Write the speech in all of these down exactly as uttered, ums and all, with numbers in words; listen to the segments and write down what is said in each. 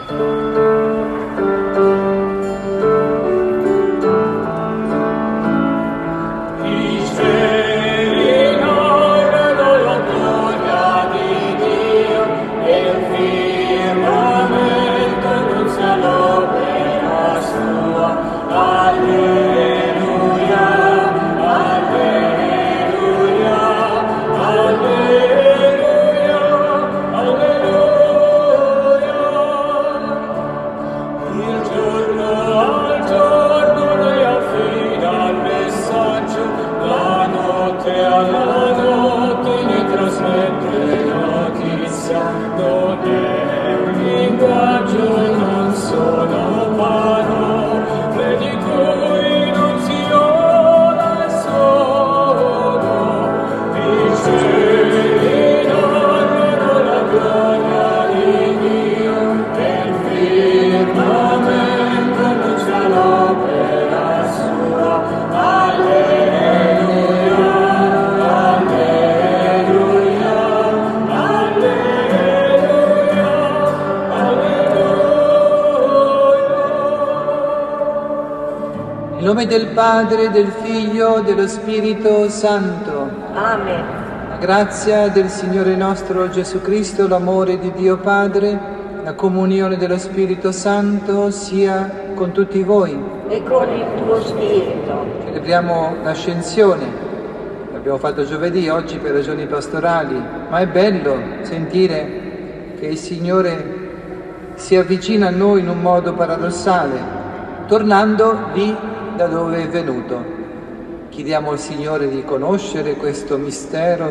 Nel nome del Padre, del Figlio, dello Spirito Santo. Amen. La grazia del Signore nostro Gesù Cristo, l'amore di Dio Padre, la comunione dello Spirito Santo sia con tutti voi. E con il tuo spirito. Celebriamo l'Ascensione, l'abbiamo fatto giovedì, oggi per ragioni pastorali, ma è bello sentire che il Signore si avvicina a noi in un modo paradossale, tornando lì da dove è venuto. Chiediamo al Signore di conoscere questo mistero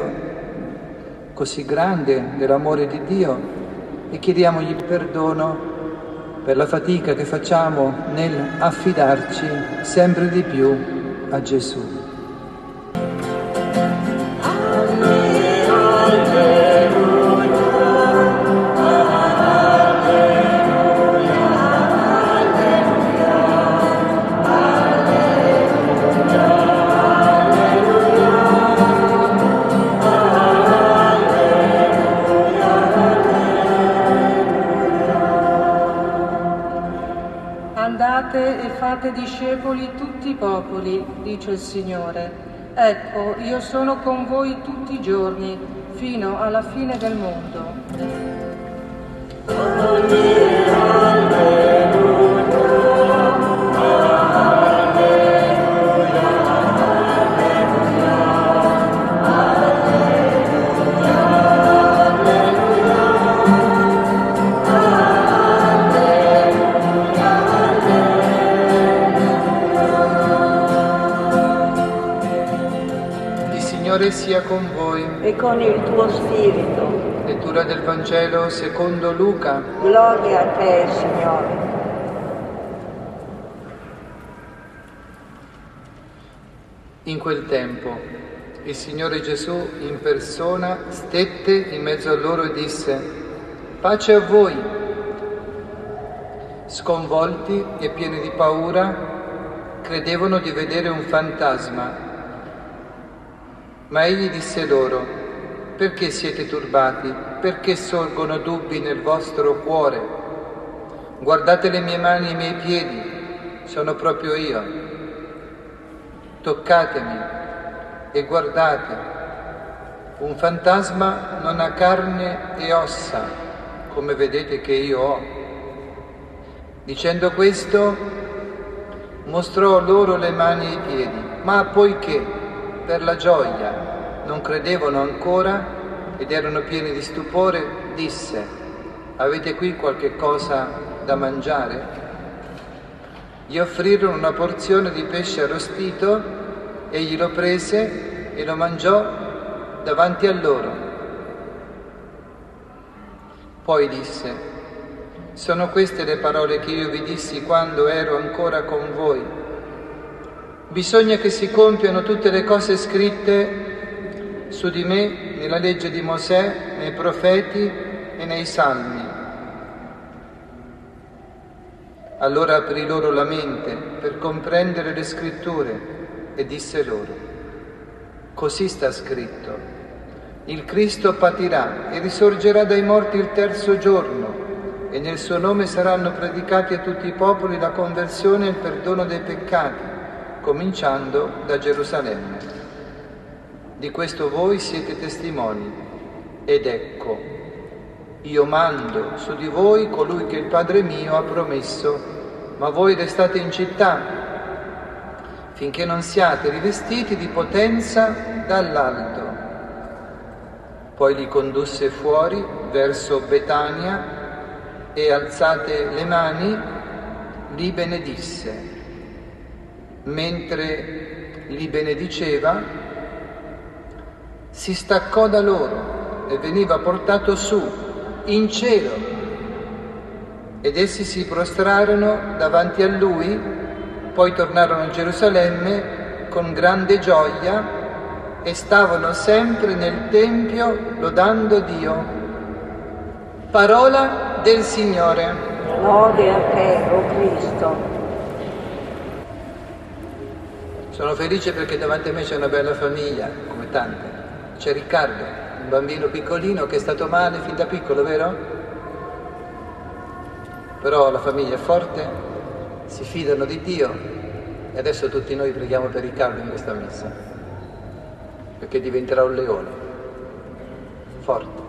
così grande dell'amore di Dio e chiediamogli perdono per la fatica che facciamo nel affidarci sempre di più a Gesù. Andate e fate discepoli tutti i popoli, dice il Signore. Ecco, io sono con voi tutti i giorni, fino alla fine del mondo. Signore sia con voi. E con il tuo spirito. Lettura del Vangelo secondo Luca. Gloria a te, Signore. In quel tempo il Signore Gesù in persona stette in mezzo a loro e disse: pace a voi. Sconvolti e pieni di paura, credevano di vedere un fantasma. Ma egli disse loro: perché siete turbati? Perché sorgono dubbi nel vostro cuore? Guardate le mie mani e i miei piedi, sono proprio io. Toccatemi e guardate. Un fantasma non ha carne e ossa, come vedete che io ho. Dicendo questo, mostrò loro le mani e i piedi, ma poiché per la gioia non credevano ancora ed erano pieni di stupore, disse: avete qui qualche cosa da mangiare? Gli offrirono una porzione di pesce arrostito, egli lo prese e lo mangiò davanti a loro. Poi disse: sono queste le parole che io vi dissi quando ero ancora con voi. Bisogna che si compiano tutte le cose scritte su di me nella legge di Mosè, nei profeti e nei salmi. Allora aprì loro la mente per comprendere le scritture e disse loro: così sta scritto, il Cristo patirà e risorgerà dai morti il terzo giorno e nel suo nome saranno predicati a tutti i popoli la conversione e il perdono dei peccati, cominciando da Gerusalemme. Di questo voi siete testimoni. Ed ecco, io mando su di voi colui che il Padre mio ha promesso, ma voi restate in città finché non siate rivestiti di potenza dall'alto. Poi li condusse fuori verso Betania e, alzate le mani, li benedisse. Mentre li benediceva, si staccò da loro e veniva portato su, in cielo, ed essi si prostrarono davanti a lui, poi tornarono a Gerusalemme con grande gioia e stavano sempre nel Tempio lodando Dio. Parola del Signore. Lode a te, o Cristo. Sono felice perché davanti a me c'è una bella famiglia, come tante. C'è Riccardo, un bambino piccolino che è stato male fin da piccolo, vero? Però la famiglia è forte, si fidano di Dio e adesso tutti noi preghiamo per Riccardo in questa messa, perché diventerà un leone, forte.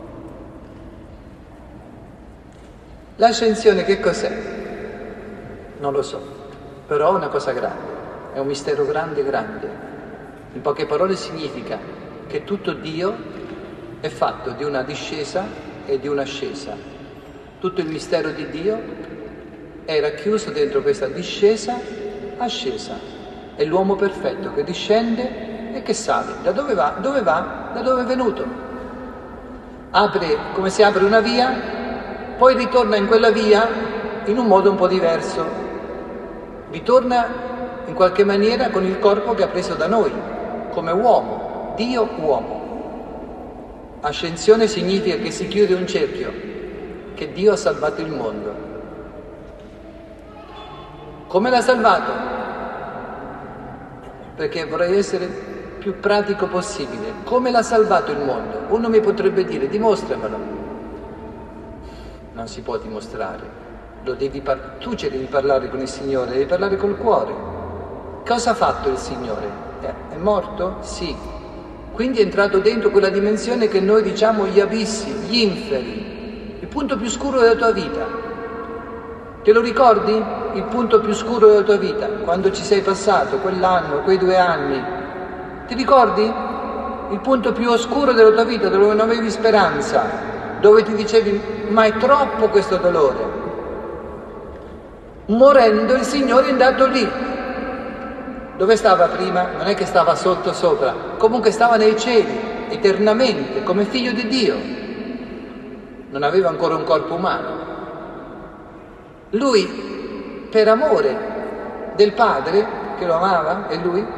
L'ascensione che cos'è? Non lo so, però è una cosa grande, è un mistero grande grande. In poche parole significa che tutto Dio è fatto di una discesa e di un'ascesa. Tutto il mistero di Dio è racchiuso dentro questa discesa, ascesa. È l'uomo perfetto che discende e che sale. Da dove va? Dove va? Da dove è venuto. Apre, come si apre una via, poi ritorna in quella via in un modo un po' diverso. Ritorna in qualche maniera con il corpo che ha preso da noi, come uomo, Dio uomo. Ascensione significa che si chiude un cerchio, che Dio ha salvato il mondo. Come l'ha salvato? Perché vorrei essere più pratico possibile. Come l'ha salvato il mondo? Uno mi potrebbe dire, dimostramelo. Non si può dimostrare. Lo devi par- tu ci devi parlare con il Signore, devi parlare col cuore. Cosa ha fatto il Signore? È, è morto? Sì. Quindi è entrato dentro quella dimensione che noi diciamo gli abissi, gli inferi, il punto più scuro della tua vita. Te lo ricordi? Il punto più scuro della tua vita, quando ci sei passato, quell'anno, quei due anni. Ti ricordi? Il punto più oscuro della tua vita, dove non avevi speranza, dove ti dicevi, ma è troppo questo dolore. Morendo il Signore è andato lì. Dove stava prima? Non è che stava sotto sopra, comunque stava nei cieli, eternamente, come figlio di Dio. Non aveva ancora un corpo umano. Lui, per amore del Padre, che lo amava, e lui,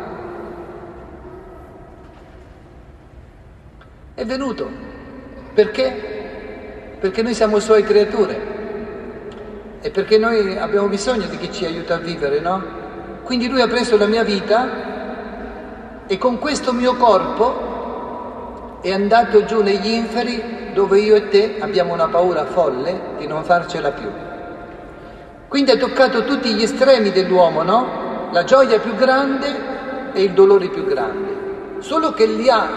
è venuto. Perché? Perché noi siamo Suoi creature. E perché noi abbiamo bisogno di chi ci aiuta a vivere, no? Quindi Lui ha preso la mia vita e con questo mio corpo è andato giù negli inferi, dove io e te abbiamo una paura folle di non farcela più. Quindi ha toccato tutti gli estremi dell'uomo, no? La gioia più grande e il dolore più grande. Solo che li ha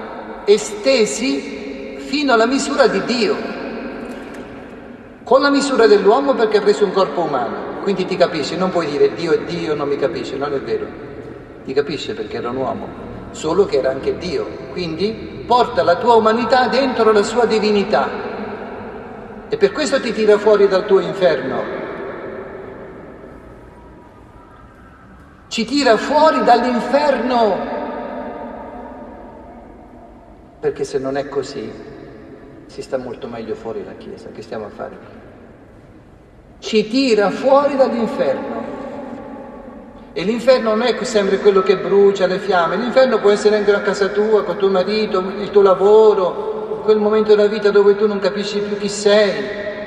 estesi fino alla misura di Dio. Con la misura dell'uomo, perché ha preso un corpo umano. Quindi ti capisci, non puoi dire Dio è Dio, non mi capisce, non è vero. Ti capisce perché era un uomo, solo che era anche Dio. Quindi porta la tua umanità dentro la sua divinità. E per questo ti tira fuori dal tuo inferno. Ci tira fuori dall'inferno. Perché se non è così, si sta molto meglio fuori la Chiesa. Che stiamo a fare qui? Ci tira fuori dall'inferno. E l'inferno non è sempre quello che brucia, le fiamme. L'inferno può essere anche a casa tua, con tuo marito, il tuo lavoro, quel momento della vita dove tu non capisci più chi sei.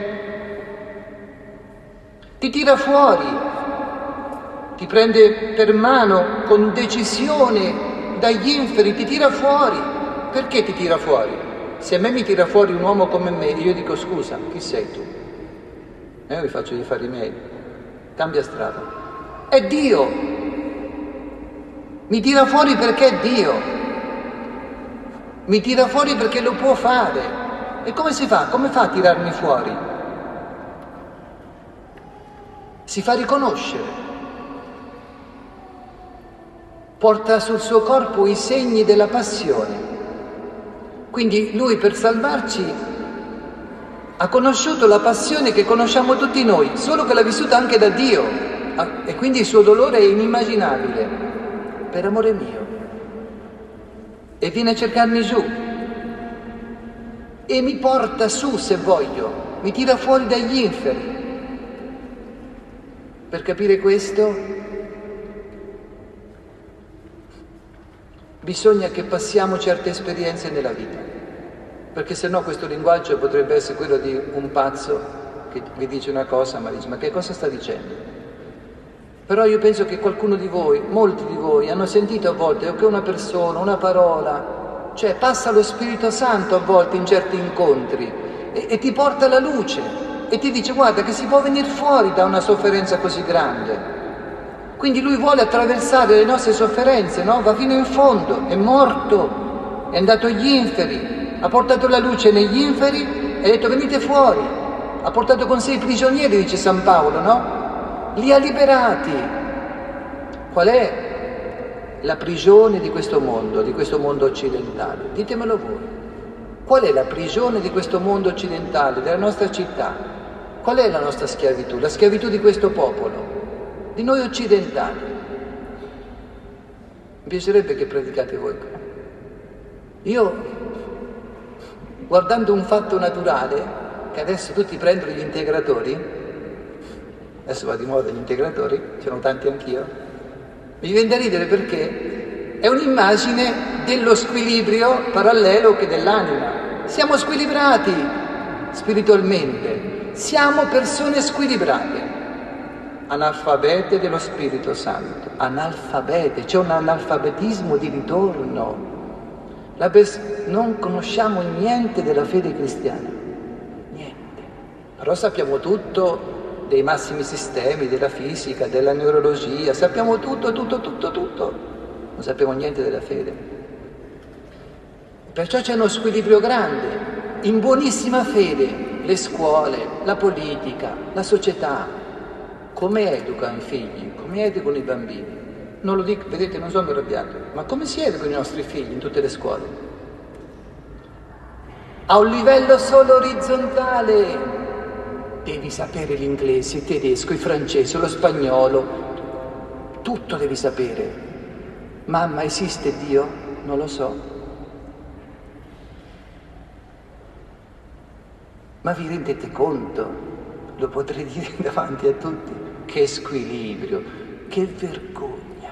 Ti tira fuori, ti prende per mano con decisione dagli inferi, ti tira fuori. Perché ti tira fuori? Se a me mi tira fuori un uomo come me, io dico scusa, chi sei tu? E io vi faccio gli affari miei. Cambia strada. È Dio. Mi tira fuori perché è Dio. Mi tira fuori perché lo può fare. E come si fa? Come fa a tirarmi fuori? Si fa riconoscere. Porta sul suo corpo i segni della passione. Quindi lui per salvarci ha conosciuto la passione che conosciamo tutti noi, solo che l'ha vissuta anche da Dio, e quindi il suo dolore è inimmaginabile, per amore mio. E viene a cercarmi giù e mi porta su, se voglio, mi tira fuori dagli inferi. Per capire questo bisogna che passiamo certe esperienze nella vita, perché sennò questo linguaggio potrebbe essere quello di un pazzo che vi dice una cosa ma dice: ma che cosa sta dicendo? Però io penso che qualcuno di voi, molti di voi, hanno sentito a volte che una persona, una parola, cioè passa lo Spirito Santo a volte in certi incontri e, e ti porta alla luce e ti dice: guarda che si può venire fuori da una sofferenza così grande. Quindi lui vuole attraversare le nostre sofferenze, no? Va fino in fondo, è morto, è andato agli inferi, ha portato la luce negli inferi e ha detto: venite fuori. Ha portato con sé i prigionieri, dice San Paolo, no? Li ha liberati. Qual è la prigione di questo mondo, di questo mondo occidentale? Ditemelo voi. Qual è la prigione di questo mondo occidentale, della nostra città? Qual è la nostra schiavitù? La schiavitù di questo popolo, di noi occidentali. Mi piacerebbe che predicate voi. Io, guardando un fatto naturale, che adesso tutti prendono gli integratori, adesso va di moda gli integratori, ce ne ho tanti anch'io, mi viene da ridere perché è un'immagine dello squilibrio parallelo che dell'anima. Siamo squilibrati spiritualmente, siamo persone squilibrate, analfabete dello Spirito Santo, analfabete, c'è un analfabetismo di ritorno. La pers- non conosciamo niente della fede cristiana, niente, però sappiamo tutto dei massimi sistemi, della fisica, della neurologia, sappiamo tutto, tutto, tutto, tutto, non sappiamo niente della fede. Perciò c'è uno squilibrio grande, in buonissima fede, le scuole, la politica, la società. Come educano i figli? Come educano i bambini? Non lo dico, vedete, non sono arrabbiato, ma come si educano i nostri figli in tutte le scuole? A un livello solo orizzontale. Devi sapere l'inglese, il tedesco, il francese, lo spagnolo, tutto devi sapere. Mamma, esiste Dio? Non lo so. Ma vi rendete conto? Lo potrei dire davanti a tutti. Che squilibrio, che vergogna.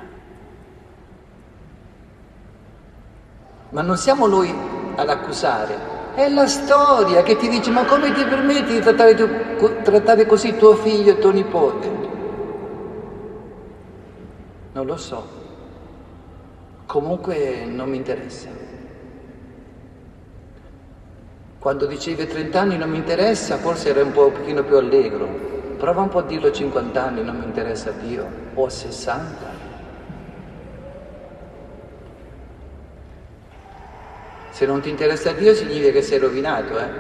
Ma non siamo noi ad accusare. È la storia che ti dice: ma come ti permetti di trattare, tu, trattare così tuo figlio e tuo nipote? Non lo so. Comunque non mi interessa. Quando dicevi trenta anni non mi interessa, forse era un po' un pochino più allegro. Prova un po' a dirlo a cinquanta anni, non mi interessa Dio, o a sessanta. Se non ti interessa Dio significa che sei rovinato, eh?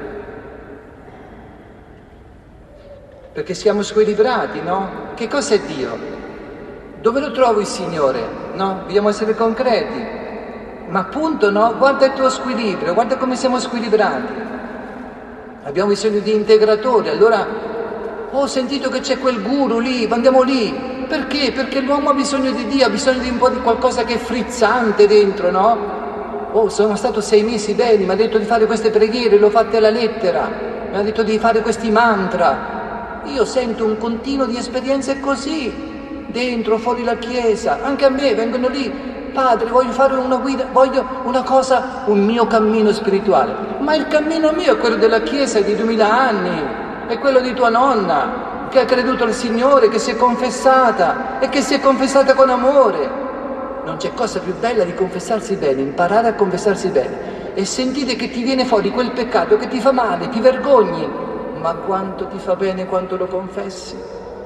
Perché siamo squilibrati, no? Che cos'è Dio? Dove lo trovo il Signore? No? Dobbiamo essere concreti. Ma appunto, no? Guarda il tuo squilibrio, guarda come siamo squilibrati. Abbiamo bisogno di integratori, allora ho sentito che c'è quel guru lì, andiamo lì. Perché? Perché l'uomo ha bisogno di Dio, ha bisogno di un po' di qualcosa che è frizzante dentro, no? Oh, sono stato sei mesi bene, mi ha detto di fare queste preghiere, le ho fatte alla lettera, mi ha detto di fare questi mantra. Io sento un continuo di esperienze così, dentro, fuori la chiesa, anche a me vengono lì: padre, voglio fare una guida, voglio una cosa, un mio cammino spirituale. Ma il cammino mio è quello della chiesa di duemila anni, è quello di tua nonna, che ha creduto al Signore, che si è confessata e che si è confessata con amore. Non c'è cosa più bella di confessarsi bene, imparare a confessarsi bene e sentire che ti viene fuori quel peccato che ti fa male, ti vergogni, ma quanto ti fa bene quando lo confessi.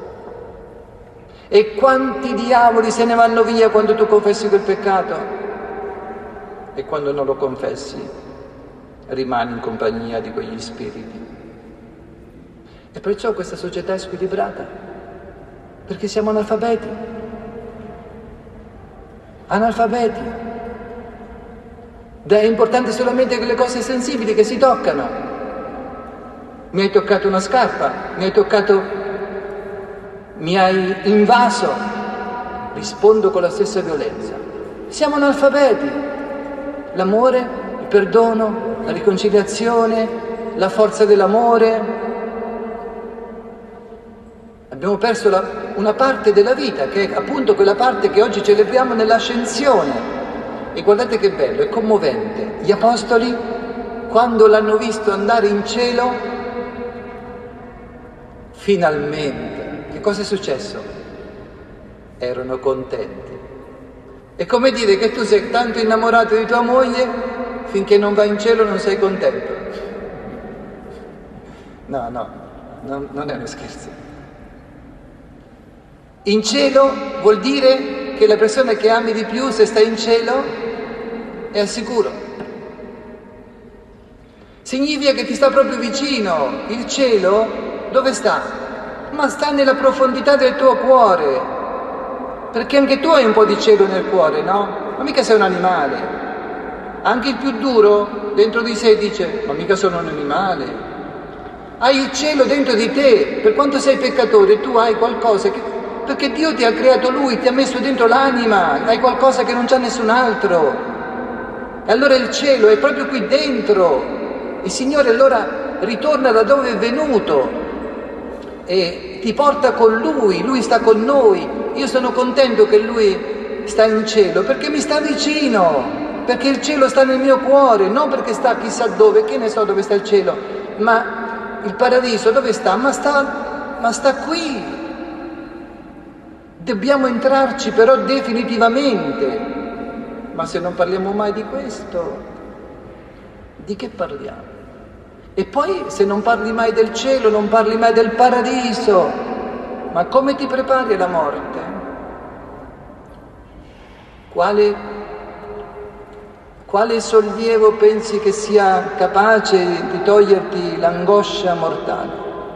E quanti diavoli se ne vanno via quando tu confessi quel peccato. E quando non lo confessi, rimani in compagnia di quegli spiriti. E perciò questa società è squilibrata, perché siamo analfabeti. Analfabeti. Ed è importante solamente quelle cose sensibili che si toccano. Mi hai toccato una scarpa, mi hai toccato, mi hai invaso, rispondo con la stessa violenza. Siamo analfabeti. L'amore, il perdono, la riconciliazione, la forza dell'amore. Abbiamo perso la, una parte della vita, che è appunto quella parte che oggi celebriamo nell'ascensione. E guardate che bello, è commovente. Gli apostoli, quando l'hanno visto andare in cielo, finalmente, che cosa è successo? Erano contenti. È come dire che tu sei tanto innamorato di tua moglie, finché non vai in cielo non sei contento. No, no, no, non è uno scherzo. In cielo vuol dire che la persona che ami di più, se sta in cielo, è al sicuro. Significa che ti sta proprio vicino. Il cielo dove sta? Ma sta nella profondità del tuo cuore, perché anche tu hai un po' di cielo nel cuore, no? Ma mica sei un animale. Anche il più duro dentro di sé dice: ma mica sono un animale. Hai il cielo dentro di te. Per quanto sei peccatore, tu hai qualcosa che, perché Dio ti ha creato Lui, ti ha messo dentro l'anima, hai qualcosa che non c'ha nessun altro. E allora il cielo è proprio qui dentro. Il Signore allora ritorna da dove è venuto e ti porta con Lui, Lui sta con noi. Io sono contento che Lui sta in cielo, perché mi sta vicino, perché il cielo sta nel mio cuore, non perché sta chissà dove, che ne so dove sta il cielo, ma il paradiso dove sta? Ma sta, ma sta qui. Dobbiamo entrarci però definitivamente. Ma se non parliamo mai di questo, di che parliamo? E poi se non parli mai del cielo, non parli mai del paradiso, ma come ti prepari alla morte? Quale, quale sollievo pensi che sia capace di toglierti l'angoscia mortale?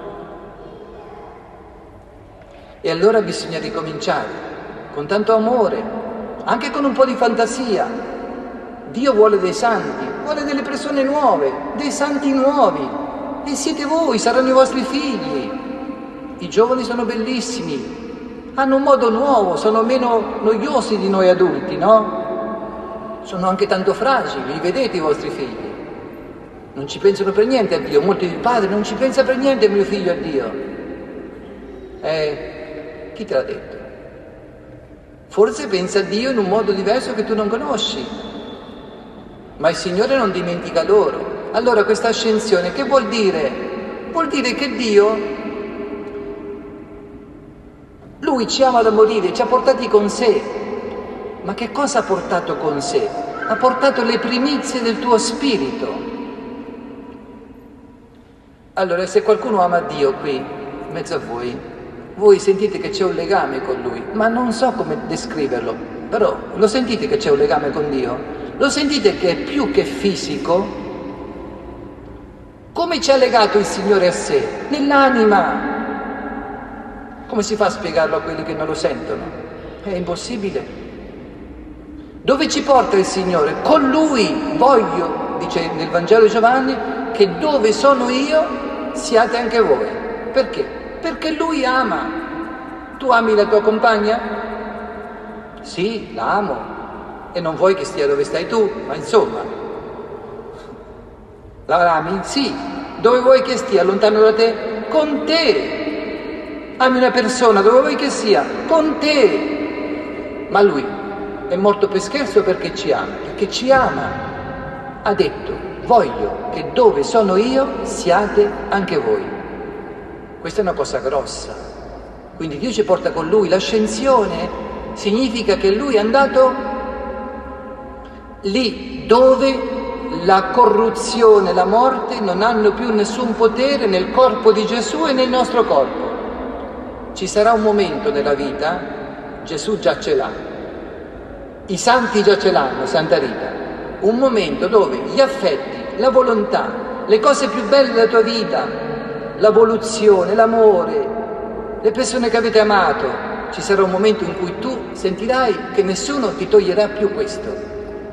E allora bisogna ricominciare con tanto amore, anche con un po' di fantasia. Dio vuole dei santi, vuole delle persone nuove, dei santi nuovi. E siete voi, saranno i vostri figli. I giovani sono bellissimi, hanno un modo nuovo, sono meno noiosi di noi adulti, no? Sono anche tanto fragili, li vedete i vostri figli. Non ci pensano per niente a Dio. Molti dicono: padre, non ci pensa per niente mio figlio a Dio. Eh, chi te l'ha detto? Forse pensa a Dio in un modo diverso che tu non conosci, ma il Signore non dimentica loro. Allora questa ascensione che vuol dire? Vuol dire che Dio, Lui ci ama da morire, ci ha portati con sé. Ma che cosa ha portato con sé? Ha portato le primizie del tuo spirito. Allora, se qualcuno ama Dio qui, in mezzo a voi, voi sentite che c'è un legame con Lui, ma non so come descriverlo, però lo sentite che c'è un legame con Dio? Lo sentite che è più che fisico? Come ci ha legato il Signore a sé? Nell'anima. Come si fa a spiegarlo a quelli che non lo sentono? È impossibile. Dove ci porta il Signore? Con Lui. Voglio, dice nel Vangelo di Giovanni, che dove sono io siate anche voi. Perché? Perché Lui ama. Tu ami la tua compagna? Sì, la amo. E non vuoi che stia dove stai tu, ma insomma. La ami? Sì. Dove vuoi che stia? Lontano da te? Con te. Ami una persona, dove vuoi che sia? Con te. Ma Lui è morto per scherzo perché ci ama. Perché ci ama. Ha detto: voglio che dove sono io siate anche voi. Questa è una cosa grossa. Quindi Dio ci porta con Lui. L'ascensione significa che Lui è andato lì dove la corruzione, la morte non hanno più nessun potere nel corpo di Gesù e nel nostro corpo. Ci sarà un momento nella vita, Gesù già ce l'ha, i santi già ce l'hanno, Santa Rita, un momento dove gli affetti, la volontà, le cose più belle della tua vita, l'evoluzione, l'amore, le persone che avete amato, ci sarà un momento in cui tu sentirai che nessuno ti toglierà più questo.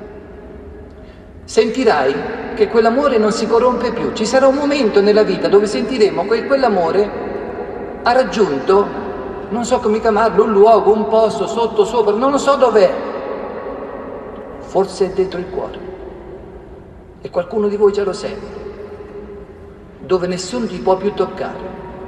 Sentirai che quell'amore non si corrompe più. Ci sarà un momento nella vita dove sentiremo che quell'amore ha raggiunto, non so come chiamarlo, un luogo, un posto, sotto, sopra, non lo so dov'è. Forse è dentro il cuore. E qualcuno di voi già lo sente. Dove nessuno ti può più toccare.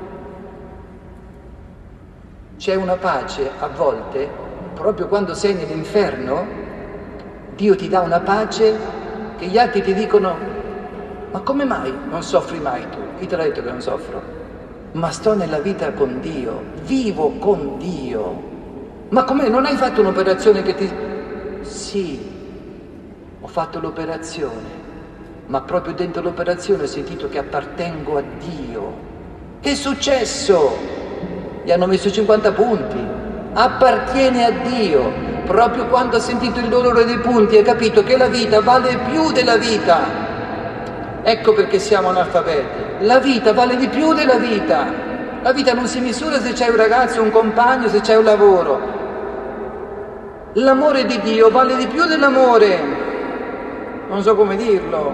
C'è una pace a volte, proprio quando sei nell'inferno, Dio ti dà una pace che gli altri ti dicono: ma come mai non soffri mai tu? Chi te l'ha detto che non soffro? Ma sto nella vita con Dio, vivo con Dio. Ma come, non hai fatto un'operazione che ti... Sì, ho fatto l'operazione, ma proprio dentro l'operazione ho sentito che appartengo a Dio. Che è successo? Gli hanno messo cinquanta punti. Appartiene a Dio. Proprio quando ha sentito il dolore dei punti hai capito che la vita vale più della vita. Ecco perché siamo analfabeti. La vita vale di più della vita. La vita non si misura se c'hai un ragazzo, un compagno, se c'hai un lavoro. L'amore di Dio vale di più dell'amore. Non so come dirlo.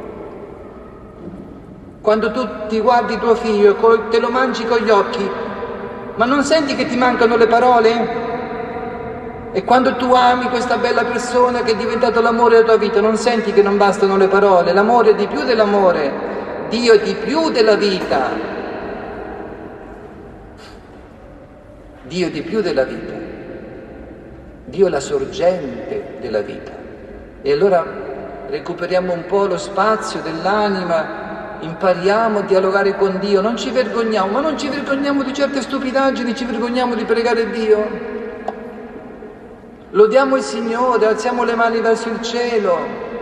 Quando tu ti guardi tuo figlio e te lo mangi con gli occhi, ma non senti che ti mancano le parole? E quando tu ami questa bella persona che è diventato l'amore della tua vita, non senti che non bastano le parole? L'amore è di più dell'amore, Dio è di più della vita. Dio è di più della vita. Dio è la sorgente della vita. E allora recuperiamo un po' lo spazio dell'anima, impariamo a dialogare con Dio, non ci vergogniamo, ma non ci vergogniamo di certe stupidaggini, ci vergogniamo di pregare Dio. Lodiamo il Signore, alziamo le mani verso il cielo.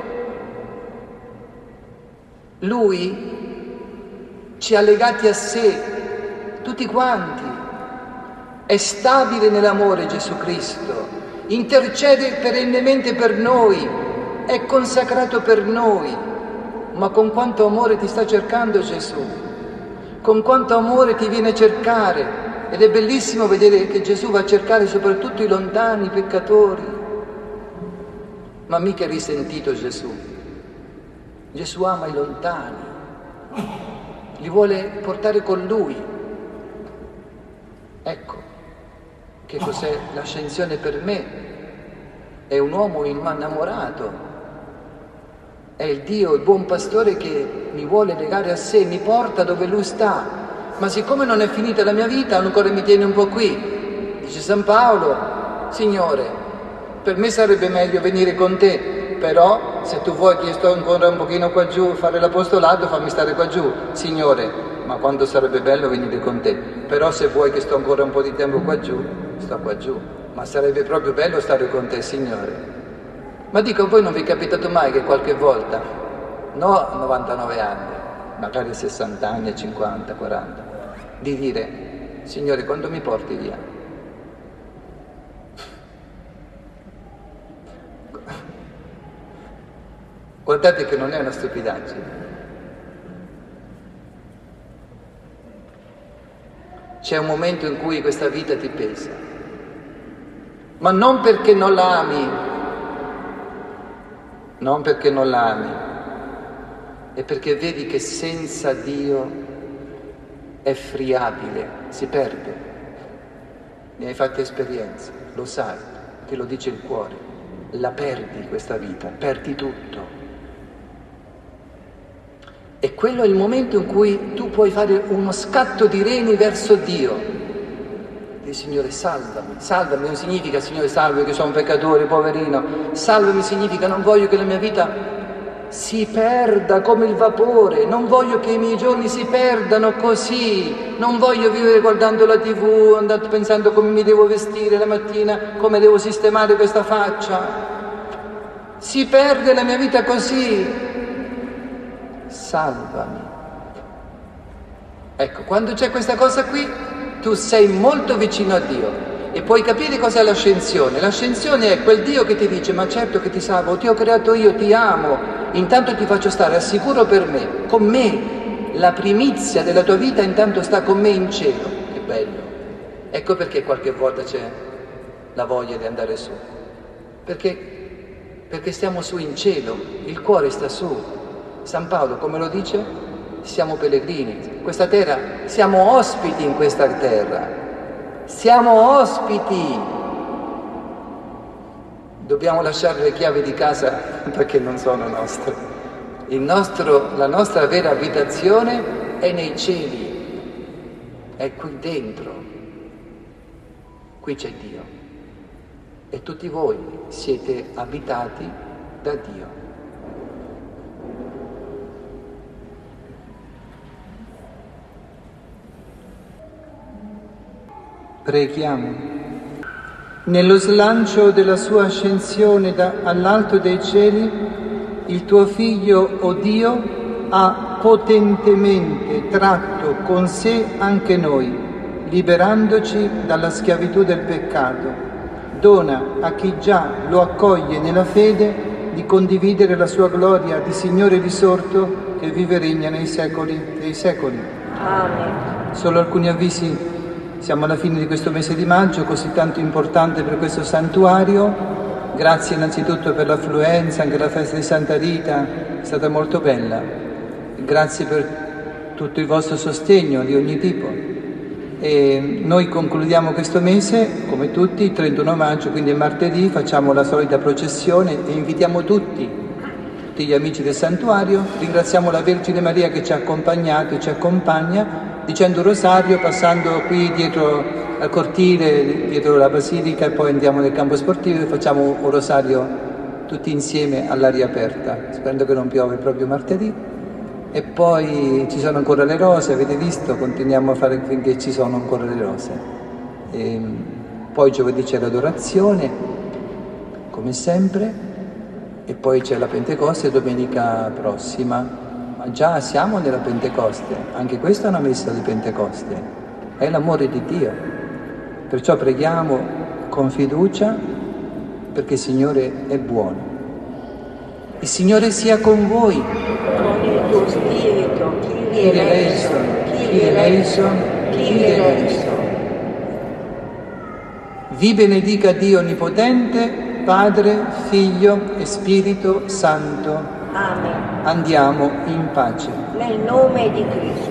Lui ci ha legati a sé, tutti quanti. È stabile nell'amore Gesù Cristo, intercede perennemente per noi, è consacrato per noi. Ma con quanto amore ti sta cercando Gesù? Con quanto amore ti viene a cercare? Ed è bellissimo vedere che Gesù va a cercare soprattutto i lontani, i peccatori. Ma mica è risentito Gesù. Gesù ama i lontani, li vuole portare con Lui. Ecco, che cos'è l'ascensione per me? È un uomo innamorato, è il Dio, il buon pastore che mi vuole legare a sé, mi porta dove Lui sta. Ma siccome non è finita la mia vita, ancora mi tiene un po' qui. Dice San Paolo: Signore, per me sarebbe meglio venire con te, però se tu vuoi che io sto ancora un pochino qua giù, fare l'apostolato, fammi stare qua giù. Signore, ma quanto sarebbe bello venire con te, però se vuoi che sto ancora un po' di tempo qua giù, sto qua giù. Ma sarebbe proprio bello stare con te, Signore. Ma dico, a voi non vi è capitato mai che qualche volta, no a novantanove anni, magari a sessanta anni, a cinquanta, quaranta, di dire: Signore, quando mi porti via? Guardate che non è una stupidaggine. C'è un momento in cui questa vita ti pesa, ma non perché non la ami, non perché non la ami, è perché vedi che senza Dio è friabile, si perde. Ne hai fatte esperienza, lo sai, te lo dice il cuore. La perdi questa vita, perdi tutto. E quello è il momento in cui tu puoi fare uno scatto di reni verso Dio. Dici: Signore, salvami. Salvami non significa: Signore, salvami che sono un peccatore, poverino. Salvami significa: non voglio che la mia vita si perda come il vapore, non voglio che i miei giorni si perdano così, non voglio vivere guardando la tivù, andando pensando come mi devo vestire la mattina, come devo sistemare questa faccia. Si perde la mia vita così. salvami. Ecco, quando c'è questa cosa qui, tu sei molto vicino a Dio e puoi capire cos'è l'ascensione. L'ascensione è quel Dio che ti dice: ma certo che ti salvo, ti ho creato io, ti amo, intanto ti faccio stare al sicuro per me, con me. La primizia della tua vita intanto sta con me in cielo. Che bello. Ecco perché qualche volta c'è la voglia di andare su, perché, perché stiamo su in cielo, il cuore sta su. San Paolo come lo dice? Siamo pellegrini, questa terra, siamo ospiti in questa terra, siamo ospiti. Dobbiamo lasciare le chiavi di casa perché non sono nostre. Il nostro, la nostra vera abitazione è nei cieli, è qui dentro, qui c'è Dio e tutti voi siete abitati da Dio. Preghiamo. Nello slancio della sua ascensione da, all'alto dei cieli, il tuo Figlio, o oh Dio, ha potentemente tratto con sé anche noi, liberandoci dalla schiavitù del peccato. Dona a chi già lo accoglie nella fede di condividere la sua gloria di Signore risorto che vive e regna nei secoli dei secoli. Amen. Solo alcuni avvisi. Siamo alla fine di questo mese di maggio, così tanto importante per questo santuario. Grazie innanzitutto per l'affluenza, anche la festa di Santa Rita è stata molto bella. Grazie per tutto il vostro sostegno di ogni tipo. E noi concludiamo questo mese, come tutti, il trentuno maggio, quindi è martedì, facciamo la solita processione e invitiamo tutti, tutti gli amici del santuario. Ringraziamo la Vergine Maria che ci ha accompagnato e ci accompagna, dicendo un rosario, passando qui dietro al cortile, dietro la basilica, e poi andiamo nel campo sportivo e facciamo un rosario tutti insieme all'aria aperta, sperando che non piove proprio martedì. E poi ci sono ancora le rose, avete visto, continuiamo a fare finché ci sono ancora le rose. E poi giovedì c'è l'adorazione, come sempre, e poi c'è la Pentecoste domenica prossima. Ma già siamo nella Pentecoste, anche questa è una messa di Pentecoste, è l'amore di Dio. Perciò preghiamo con fiducia, perché il Signore è buono. Il Signore sia con voi. Con il tuo spirito, chi Kyrie eleison, Kyrie eleison, Kyrie eleison. Vi benedica Dio Onnipotente, Padre, Figlio e Spirito Santo. Amen. Andiamo in pace. Nel nome di Cristo.